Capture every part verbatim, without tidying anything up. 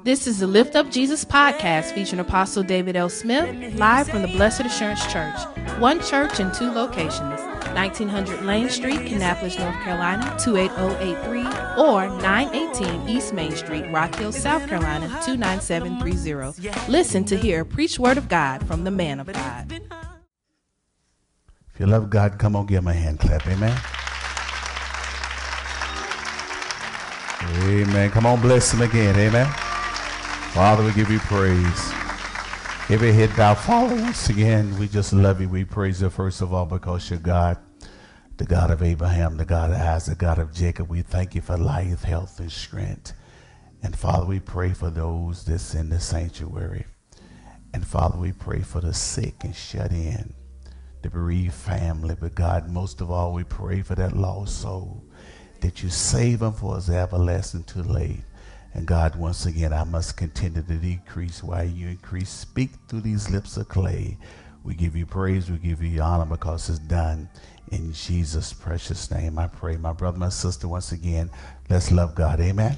This is the Lift Up Jesus podcast featuring Apostle David L. Smith, live from the Blessed Assurance Church. One church in two locations, nineteen hundred Lane Street, Kannapolis, North Carolina, two eight zero eight three, or nine eighteen East Main Street, Rock Hill, South Carolina, two nine seven three zero. Listen to hear a preached word of God from the man of God. If you love God, come on, give him a hand clap. Amen. Amen. Come on, bless him again. Amen. Father, we give you praise. Every head bow, Father, once again, we just love you. We praise you, first of all, because you're God, the God of Abraham, the God of Isaac, the God of Jacob. We thank you for life, health, and strength. And Father, we pray for those that's in the sanctuary. And Father, we pray for the sick and shut in, the bereaved family. But God, most of all, we pray for that lost soul, that you save them for it's everlasting too late. And God, once again, I must continue to decrease while you increase. Speak through these lips of clay. We give you praise, we give you honor because it's done. In Jesus' precious name, I pray. My brother, my sister, once again, let's love God. Amen.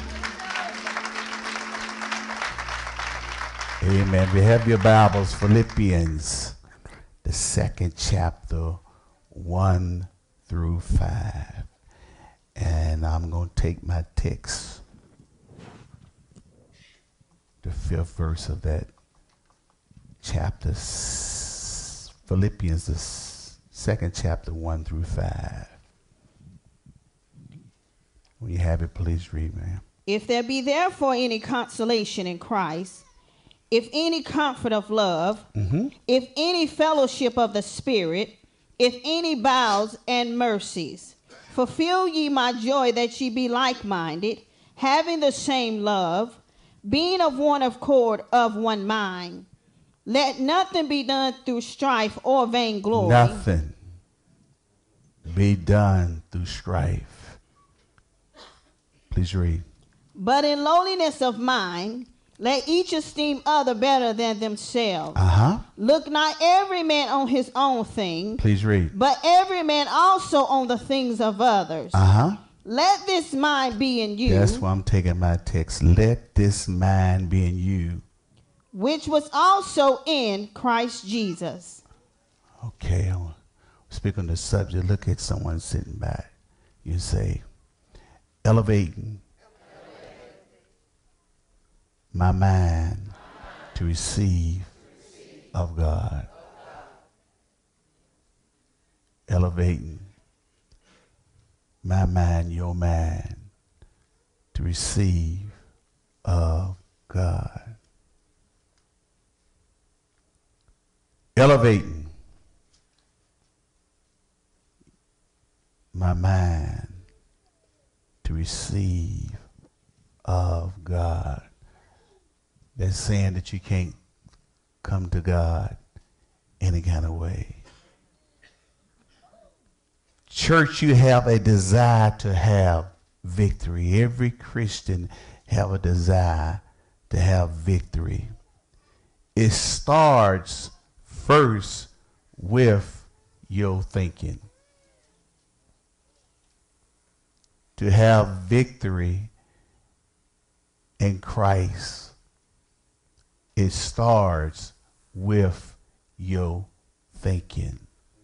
Amen. We have your Bibles, Philippians, the second chapter, one through five. And I'm going to take my text, the fifth verse of that chapter, Philippians, the second chapter, one through five. When you have it, please read, ma'am. If there be therefore any consolation in Christ, if any comfort of love, mm-hmm. if any fellowship of the Spirit, if any bowels and mercies, fulfill ye my joy that ye be like-minded, having the same love, being of one accord, of one mind. Let nothing be done through strife or vainglory. Nothing be done through strife. Please read. But in lowliness of mind, let each esteem other better than themselves. Uh-huh. Look not every man on his own thing. Please read. But every man also on the things of others. Uh-huh. Let this mind be in you. That's why I'm taking my text. Let this mind be in you, which was also in Christ Jesus. Okay, I want to speak on the subject. Look at someone sitting by. You say, elevating my mind to receive of God. Elevating my mind, your mind, to receive of God. Elevating my mind to receive of God. That's saying that you can't come to God any kind of way. Church, you have a desire to have victory. Every Christian have a desire to have victory. It starts first with your thinking. To have victory in Christ, it starts with your thinking.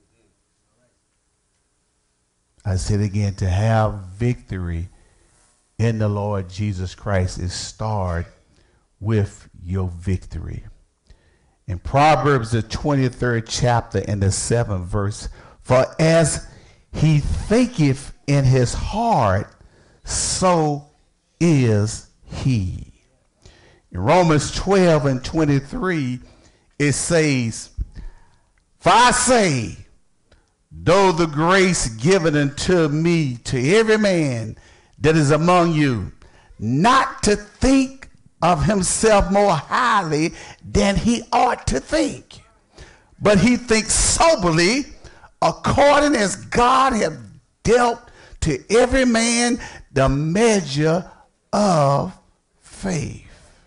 I said again, to have victory in the Lord Jesus Christ, it starts with your victory. In Proverbs, the twenty-third chapter and the seventh verse, for as he thinketh in his heart, so is he. In Romans twelve and twenty-three, it says, for I say, though the grace given unto me to every man that is among you, not to think of himself more highly than he ought to think, but he thinks soberly, according as God hath dealt to every man the measure of faith.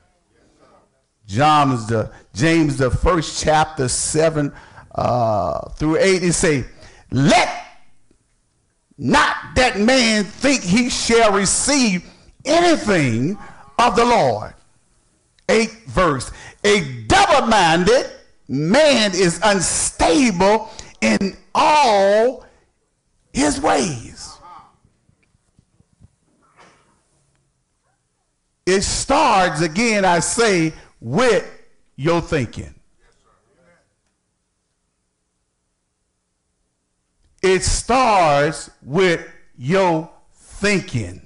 James the James the first chapter seven uh, through eight, it say, let not that man think he shall receive anything of the Lord. eighth verse. A double-minded man is unstable in all his ways. It starts, again, I say, with your thinking. It starts with your thinking.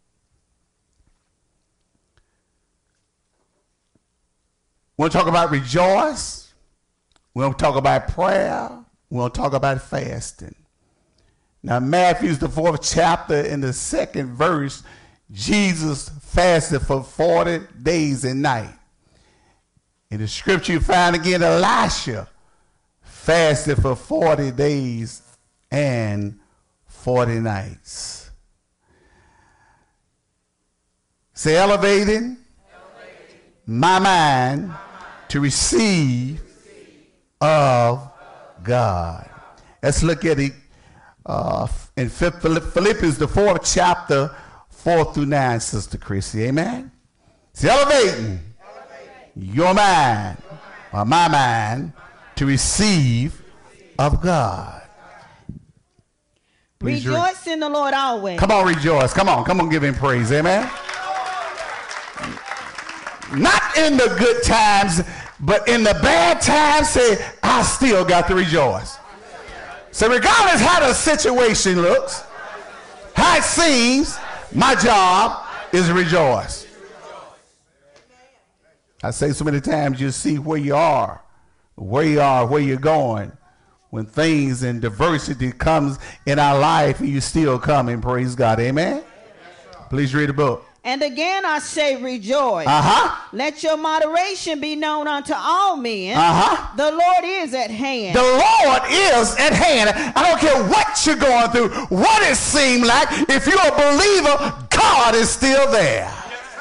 We want to talk about rejoice. We want to talk about prayer. We want to talk about fasting. Now, Matthew's the fourth chapter, in the second verse, Jesus fasted for forty days and nights. In the scripture, you find again Elisha fasted for forty days and forty nights. Say, elevating, elevating my mind, my mind to receive, receive of God. Let's look at it uh, in Philippians, the fourth chapter, four through nine, Sister Chrissy. Amen. Say, elevating, elevating your mind, or my mind, to receive of God. Please rejoice re- in the Lord always. Come on, rejoice. Come on, come on, give him praise. Amen. Not in the good times, but in the bad times, say, I still got to rejoice. So regardless how the situation looks, how it seems, my job is to rejoice. I say so many times, you see where you are, where you are, where you're going. When things and diversity comes in our life, and you still come and praise God. Amen? Please read the book. And again I say rejoice. Uh-huh. Let your moderation be known unto all men. Uh-huh. The Lord is at hand. The Lord is at hand. I don't care what you're going through, what it seems like. If you're a believer, God is still there.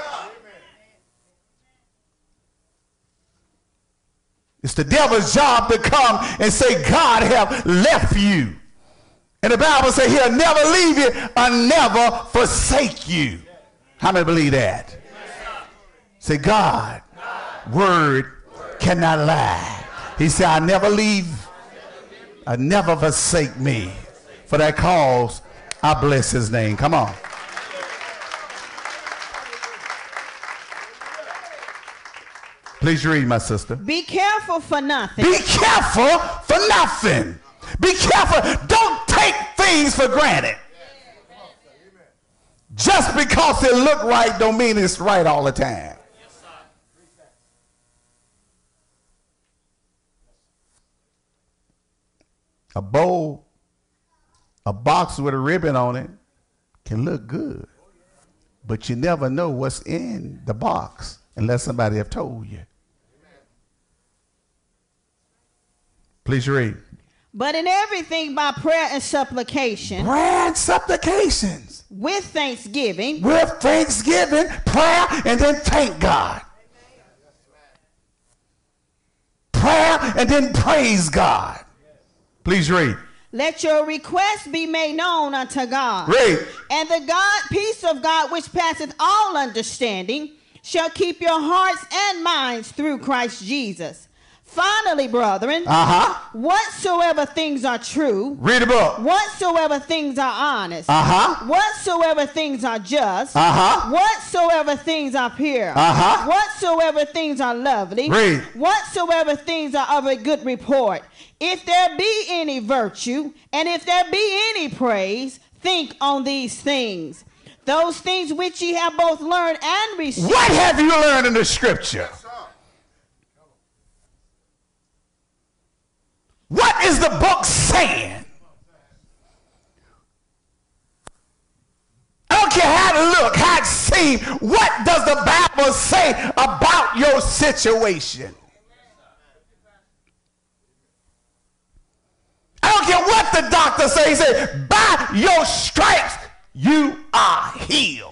It's the devil's job to come and say, God have left you. And the Bible says he'll never leave you or never forsake you. How many believe that? Say, God, word cannot lie. He said, I never leave, I never forsake me. For that cause, I bless his name. Come on. Please read, my sister. Be careful for nothing. Be careful for nothing. Be careful. Don't take things for granted. Just because it look right don't mean it's right all the time. A bowl, a box with a ribbon on it can look good, but you never know what's in the box unless somebody have told you. Please read. But in everything by prayer and supplication. Prayer and supplications. With thanksgiving. With thanksgiving, prayer, and then thank God. Prayer and then praise God. Please read. Let your requests be made known unto God. Read. And the God, peace of God, which passeth all understanding, shall keep your hearts and minds through Christ Jesus. Finally, brethren, uh-huh. whatsoever things are true, read the book. Whatsoever things are honest, uh-huh. whatsoever things are just, uh-huh. whatsoever things are pure, uh-huh. whatsoever things are lovely, read. Whatsoever things are of a good report, if there be any virtue, and if there be any praise, think on these things. Those things which ye have both learned and received. What have you learned in the scripture? What is the book saying? I don't care how it look, how it seems. What does the Bible say about your situation? I don't care what the doctor says. He said, by your stripes, you are healed.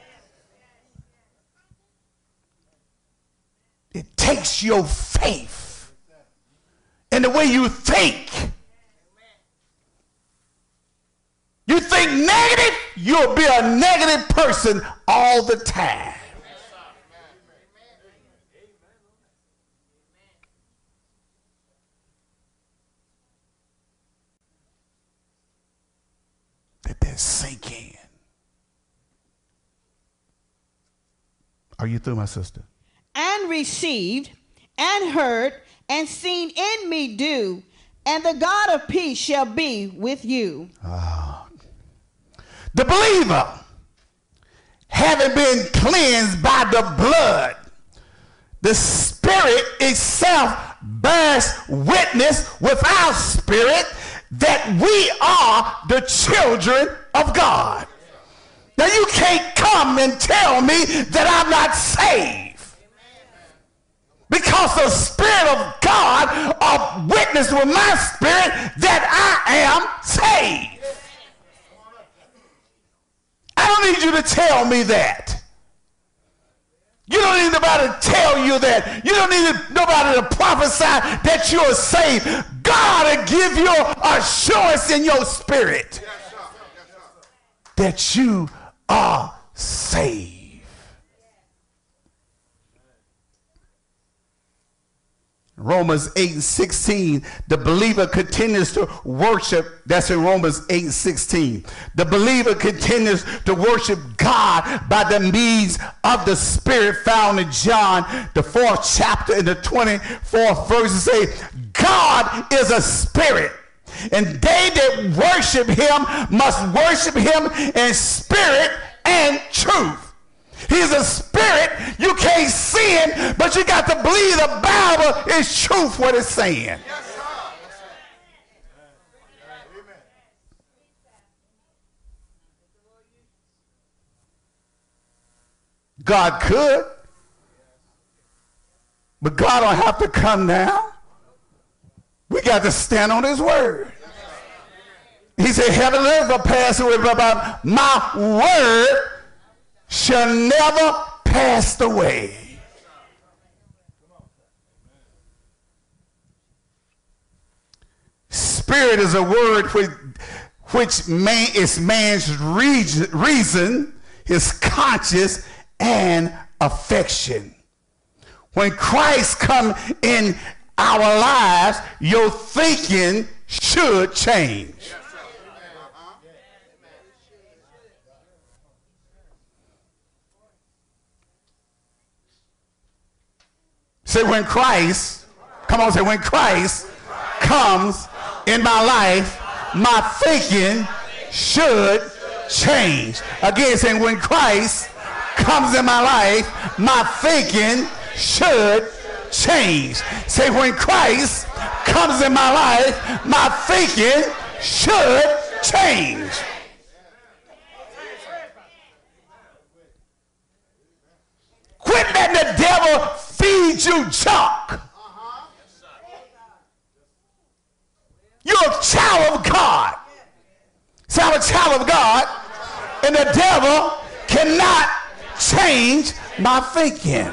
It takes your faith and the way you think. You think negative, you'll be a negative person all the time. sink in. Are you through, my sister? And received and heard and seen in me do, and the God of peace shall be with you. Ah. The believer, having been cleansed by the blood, the Spirit itself bears witness with our spirit that we are the children of God. Now you can't come and tell me that I'm not saved, because the Spirit of God are witness with my spirit that I am saved. I don't need you to tell me that. You don't need nobody to tell you that. You don't need nobody to prophesy that you're saved. God will give you assurance in your spirit that you are saved. Romans eight and sixteen, the believer continues to worship. That's in Romans eight and sixteen. The believer continues to worship God by the means of the Spirit, found in John, the fourth chapter, in the twenty-fourth verse. It says, God is a spirit, and they that worship him must worship him in spirit and truth. He's a spirit. You can't see him, but you got to believe the Bible is truth, what it's saying. Yes, sir. God could, but God don't have to come down. We got to stand on his word. He said, heaven and earth will pass away, but my word shall never pass away. Spirit is a word which, which man, is man's reason, his conscience, and affection. When Christ comes in our lives, your thinking should change. Say, when Christ, come on, say, when Christ comes in my life, my thinking should change. Again, saying, when Christ comes in my life, my thinking should change. Say, when Christ comes in my life, my thinking should change. Quit letting the devil feed you junk. You're a child of God. So I'm a child of God, and the devil cannot change my thinking.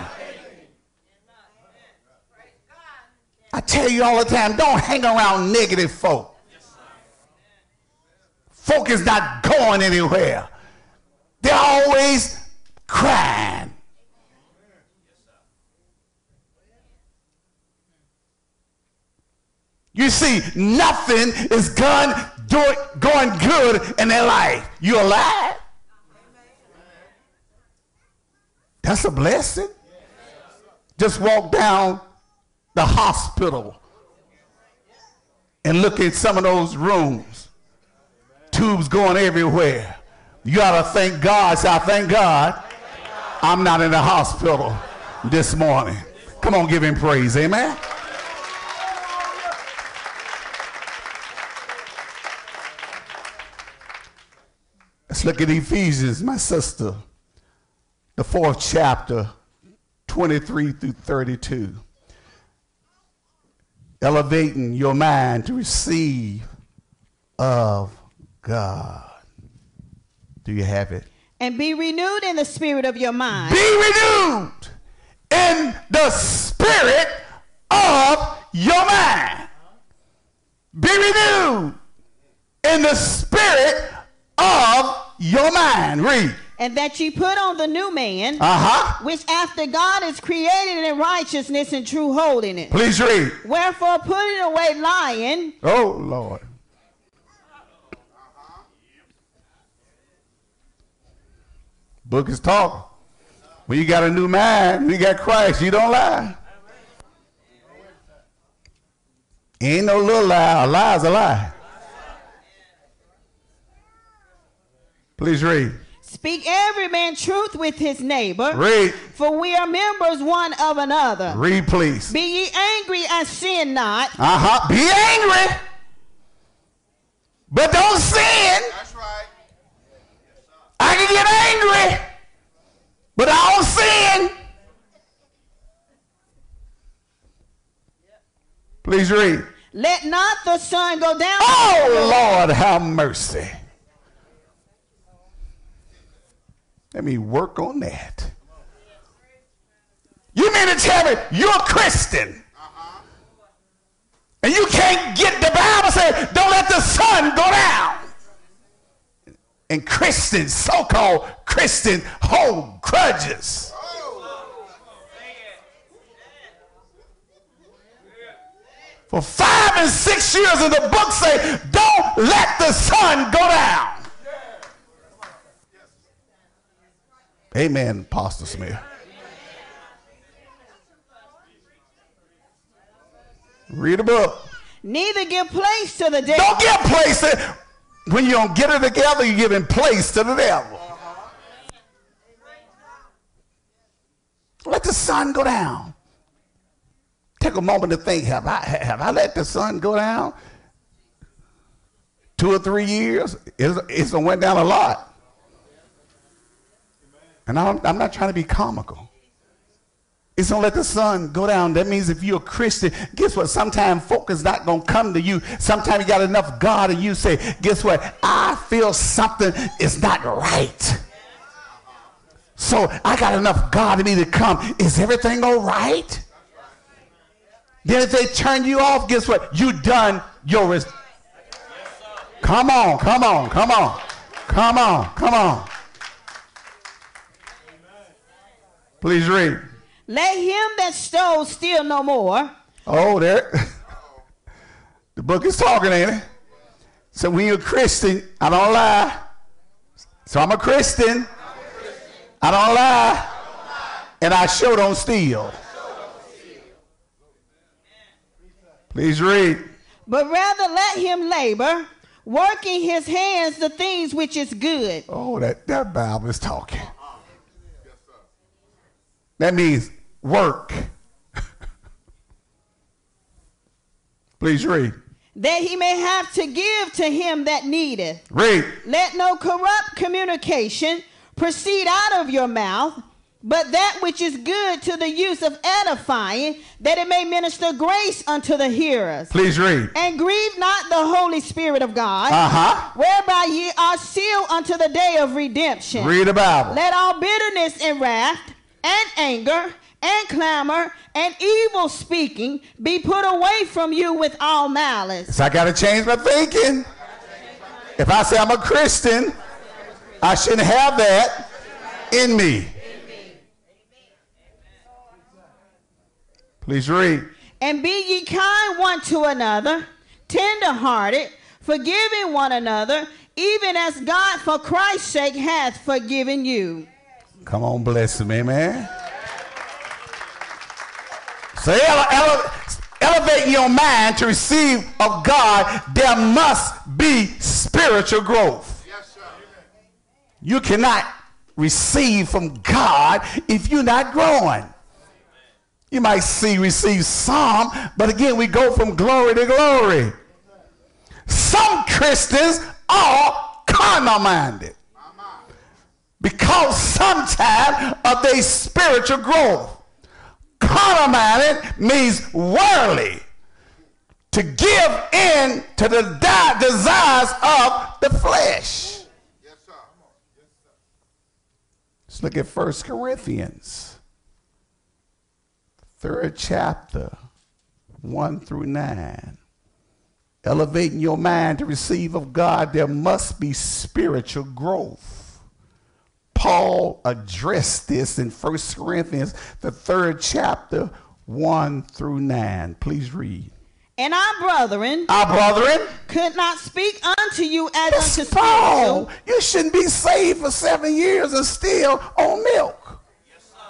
I tell you all the time, don't hang around negative folk. Folk is not going anywhere. They're always crying. You see, nothing is gone, doing, going good in their life. You alive? That's a blessing. Just walk down the hospital and look at some of those rooms. Tubes going everywhere. You ought to thank God. Say, I thank God I'm not in the hospital this morning. Come on, give him praise. Amen. Let's look at Ephesians, my sister, the fourth chapter, twenty-three through thirty-two. Elevating your mind to receive of God. Do you have it? And be renewed in the spirit of your mind. Be renewed in the spirit of your mind. Be renewed in the spirit of your mind. Read. And that ye put on the new man, uh-huh. which after God is created in righteousness and true holiness. Please read. Wherefore putting away lying. Oh, Lord. Book is talking. When you got a new mind, when you got Christ, you don't lie. Ain't no little lie. A lie is a lie. Please read. Speak every man truth with his neighbor. Read. For we are members one of another. Read, please. Be ye angry and sin not. Uh-huh. Be angry. But don't sin. That's right. I can get angry, but I don't sin. Please read. Let not the sun go down. Oh, Lord, have mercy. Let me work on that. You mean to tell me you're a Christian? Uh-huh. And you can't get the Bible says, don't let the sun go down. And Christians, so-called Christians, hold grudges. For five and six years in the book say, don't let the sun go down. Amen, Pastor Smith. Read the book. Neither give place to the devil. Don't give place to, when you don't get it together, you're giving place to the devil. Let the sun go down. Take a moment to think, have I, have I let the sun go down? Two or three years? It's, it's went down a lot. And I'm, I'm not trying to be comical. It's going to let the sun go down. That means if you're a Christian, guess what? Sometimes folk is not going to come to you. Sometimes you got enough God and you say, guess what? I feel something is not right. So I got enough God in me to come. Is everything all right? Then if they turn you off, guess what? You done your res- Come on, come on, come on. Come on, come on. Please read. Let him that stole steal no more. Oh, there. The book is talking, ain't it? So when you're a Christian, I don't lie. So I'm a Christian. I don't lie. And I sure don't steal. Please read. But rather let him labor, working his hands the things which is good. Oh, that, that Bible is talking. That means work. Please read. That he may have to give to him that needeth. Read. Let no corrupt communication proceed out of your mouth, but that which is good to the use of edifying, that it may minister grace unto the hearers. Please read. And grieve not the Holy Spirit of God, Uh-huh. whereby ye are sealed unto the day of redemption. Read the Bible. Let all bitterness and wrath and anger and clamor and evil speaking be put away from you with all malice. So I got to change my thinking. If I say I'm a Christian, I shouldn't have that in me. Please read. And be ye kind one to another, tender-hearted, forgiving one another, even as God for Christ's sake hath forgiven you. Come on, bless him, amen. So ele- ele- elevate your mind to receive of God, there must be spiritual growth. Yes, sir. You cannot receive from God if you're not growing. You might see receive some, but again, we go from glory to glory. Some Christians are carnal-minded because sometimes of their spiritual growth. Carnal-minded means worldly, to give in to the di- desires of the flesh. Yes, sir. Let's look at First Corinthians, third chapter, one through nine. Elevating your mind to receive of God, there must be spiritual growth. Paul addressed this in First Corinthians, the third chapter, one through nine. Please read. And our brethren, our brethren, could not speak unto you as That's unto Paul. spiritual. You shouldn't be saved for seven years and still on milk. Yes, sir.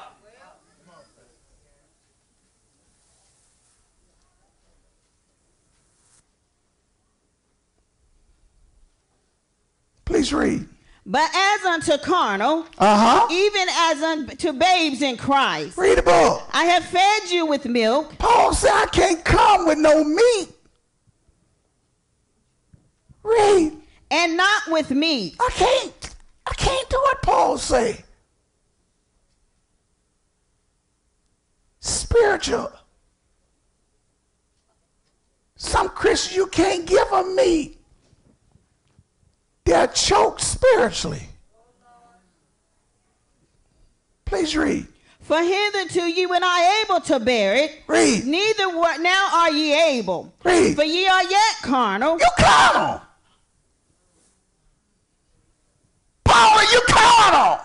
Please read. But as unto carnal, Uh-huh. even as unto babes in Christ, Read the book. I have fed you with milk, Paul said, I can't come with no meat. Read. and not with meat. I can't. I can't do what Paul say. Spiritual. Some Christians, you can't give them meat. They're choked spiritually. Please read. For hitherto ye were not able to bear it, Read. neither were, now are ye able. Read. For ye are yet carnal. You carnal. Paul, are you carnal?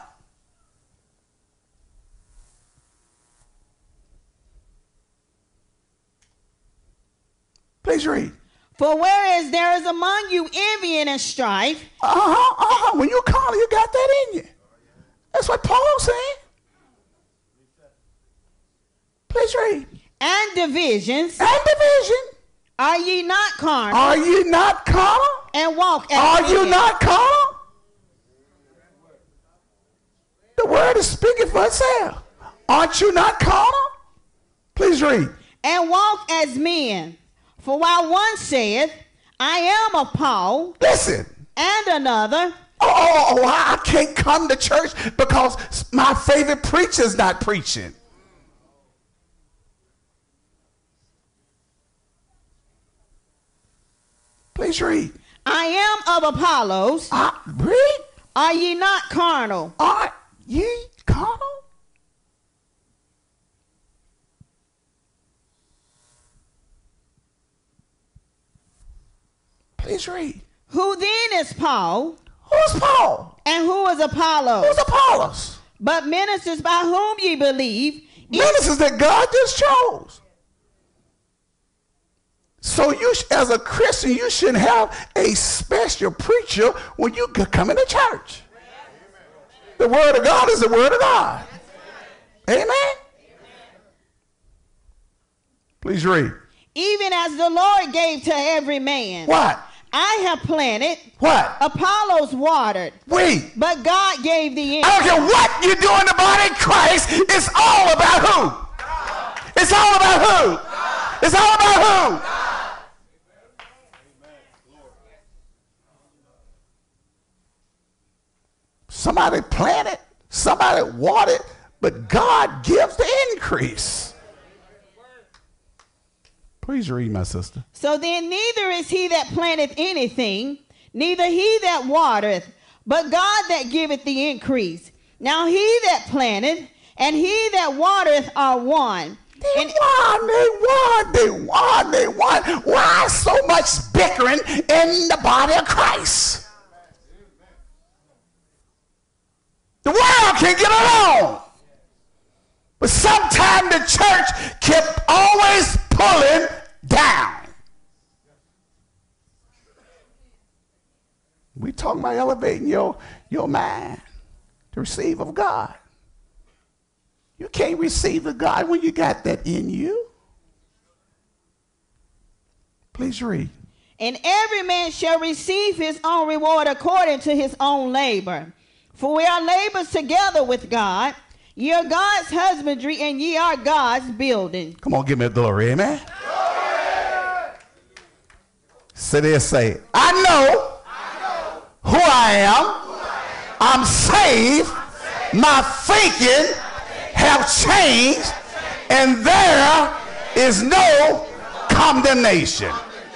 Please read. For whereas there is among you envying and strife, Uh-huh, uh-huh. When you're carnal, you got that in you. That's what Paul's saying. Please read. and divisions, And division. are ye not carnal, Are you not carnal? and walk as Are you men? not carnal? The word is speaking for itself. Aren't you not carnal? Please read. and walk as men? For while one saith, I am of Paul, Listen. and another, Oh, oh, oh, I can't come to church because my favorite preacher's not preaching. Please read. I am of Apollos. Uh, read. Are ye not carnal? Are ye carnal? Please read. Who then is Paul, Who's Paul? and who is Apollos? Who's Apollos? But ministers by whom ye believe, Ministers that God just chose. So you, sh- as a Christian, you shouldn't have a special preacher when you c- come into church. The word of God is the word of God. Amen. Please read. even as the Lord gave to every man. What? I have planted, What? Apollos watered, Wait. but God gave the I don't increase. care what you do in the body of Christ. It's all about who? It's all about who? It's all about who? Somebody planted, somebody watered, but God gives the increase. Please read, my sister. So then neither is he that planteth anything, neither he that watereth, but God that giveth the increase. Now he that planteth and he that watereth are one. They And won, they won, they won, they won. Why so much bickering in the body of Christ? The world can get along. But sometimes the church kept always pulling down. We talking about elevating your, your mind to receive of God. You can't receive the God when you got that in you. Please read. And every man shall receive his own reward according to his own labor. For we are laborers together with God. Ye are God's husbandry, and ye are God's building. Come on, give me a glory, amen. Glory. Sit there and say, I know, I know who I am. who I am. I'm saved. My thinking have changed, and there is no condemnation.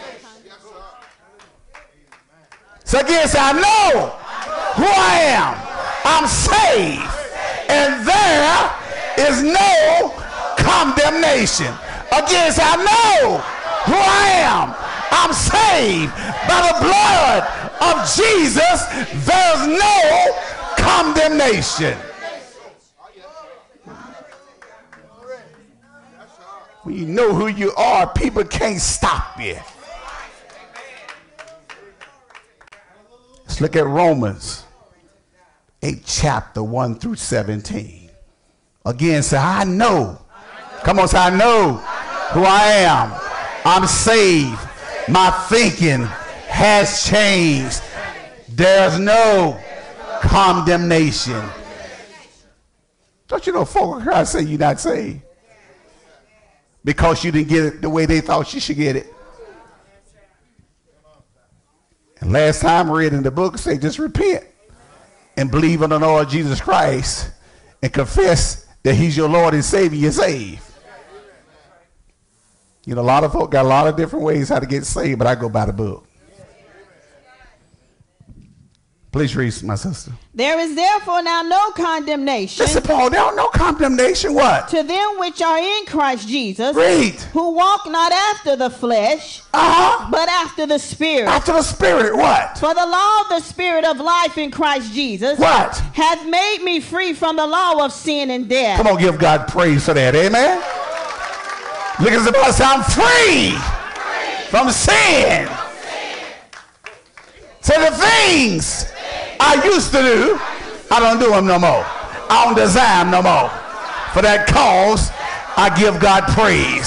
So again, say, I know who I am. I'm saved, and there is no condemnation. Again, say, I know who I am. I'm saved by the blood of Jesus. There's no condemnation. When you know who you are, people can't stop you. Let's look at Romans eight, chapter one through seventeen. Again, say, I know. Come on, say, I know who I am. I'm saved. My thinking has changed. There's no condemnation. Don't you know folk in Christ say you're not saved? Because you didn't get it the way they thought you should get it. And last time I read in the book, say just repent and believe in the Lord Jesus Christ and confess that he's your Lord and Savior, you're saved. You know, a lot of folk got a lot of different ways how to get saved, but I go by the book. Please read, my sister. There is therefore now no condemnation. Listen, Paul, there are no condemnation. What? To them which are in Christ Jesus. Read. Who walk not after the flesh, uh-huh. but after the Spirit. After the Spirit, what? For the law of the Spirit of life in Christ Jesus. What? Hath made me free from the law of sin and death. Come on, give God praise for that. Amen. Look at somebody say, I'm free from sin. So the things I used to do, I don't do them no more. I don't desire them no more. For that cause, I give God praise.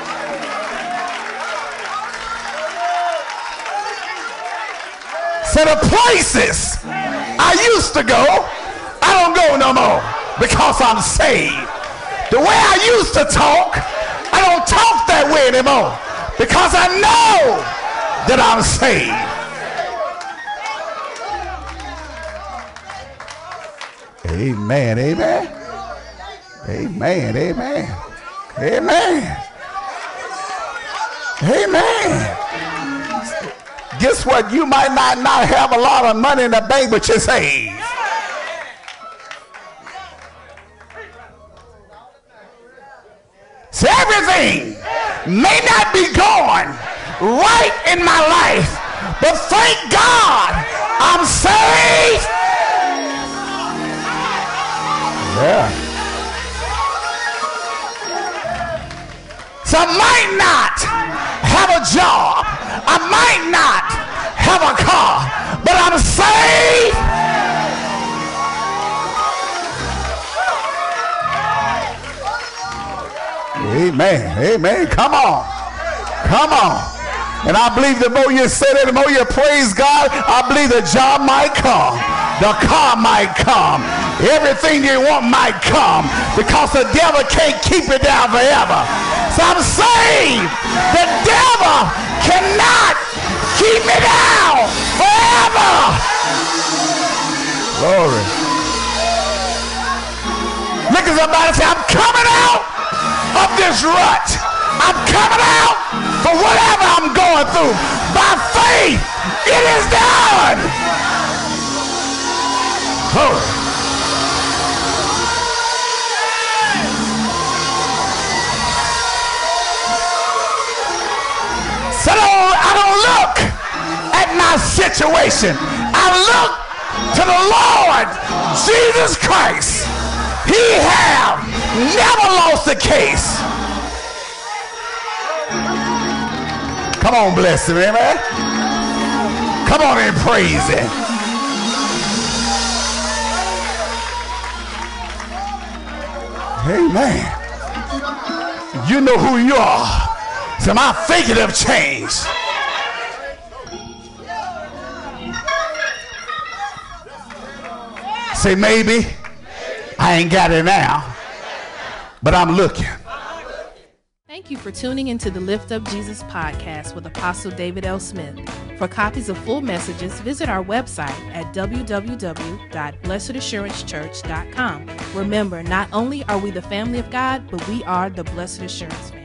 So the places I used to go, I don't go no more because I'm saved. The way I used to talk, I don't talk that way anymore because I know that I'm saved. Amen, amen, amen, amen, amen, amen. Guess what? You might not, not have a lot of money in the bank, but you're saved. So everything may not be going right in my life, but thank God I'm saved. Yeah. So I might not have a job. I might not have a car, but I'm saved. Amen. Amen. Come on. Come on. And I believe the more you say that, the more you praise God, I believe the job might come. The car might come. Everything you want might come because the devil can't keep it down forever. So I'm saved. The devil cannot keep me down forever. Glory. Look at somebody and say, I'm coming out of this rut. I'm coming out for whatever I'm going through. By faith, it is done. Glory. So I don't look at my situation. I look to the Lord Jesus Christ. He have never lost a case. Come on, bless him, amen. Come on and praise him. Amen. You know who you are. So my thinking have changed. Say maybe I ain't got it now, but I'm looking. Thank you for tuning into the Lift Up Jesus podcast with Apostle David L. Smith. For copies of full messages, visit our website at w w w dot blessed assurance church dot com. Remember, not only are we the family of God, but we are the Blessed Assurance family.